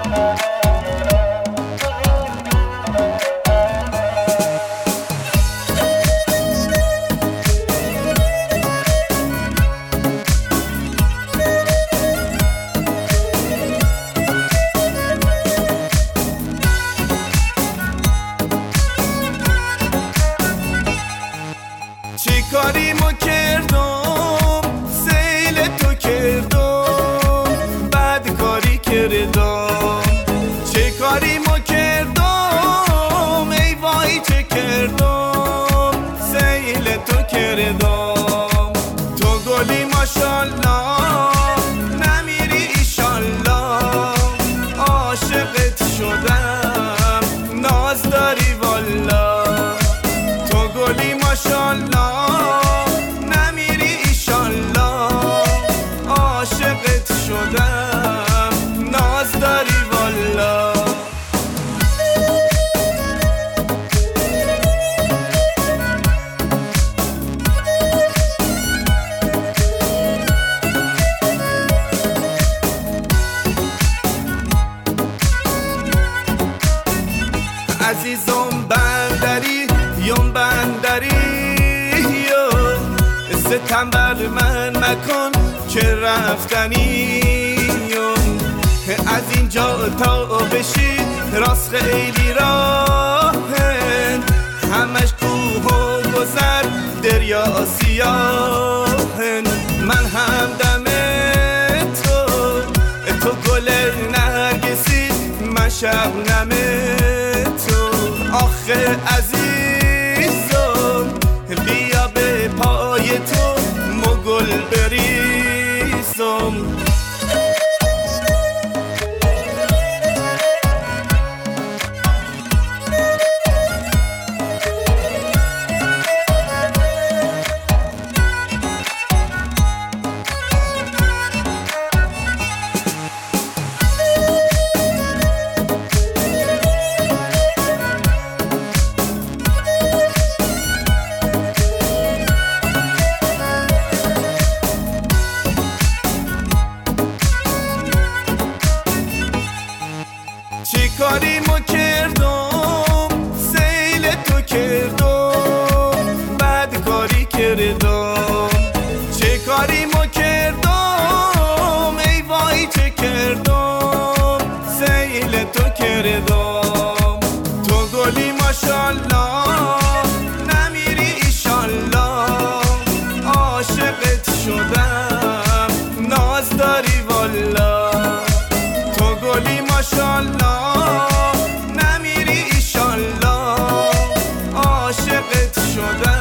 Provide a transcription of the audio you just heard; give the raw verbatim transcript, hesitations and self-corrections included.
چی کاری ما کردم سیل تو کردم بد کاری کردم چی کاری ما کردم ای وای چه کردم سیل تو کردم تو گلی ماشالله نمیری ایشالله عاشقت شدم ناز داری والا تو گلی ماشالله نمیری ایشالله عاشقت شدم ناز داری والا عزیزم بندری یم بندری ستم بر من مکن که رفتنی از اینجا تا بشی راست خیلی راهن همش کوه و گذر دریا سیاهن من هم دم تو تو گل نرگسی من شبنم تو آخه عزیزم بیا به پای تو مگل بریزم چی کاری ما کردم سیل تو کردم بد کاری کردم چی کاری ما کردم ای وای چه کردم سیل تو کردم تو گلی ماشالله نمیری ایشالله عاشقت شدم ناز داری والا تو گلی ماشالله نمیری ایشالله عاشقت شدم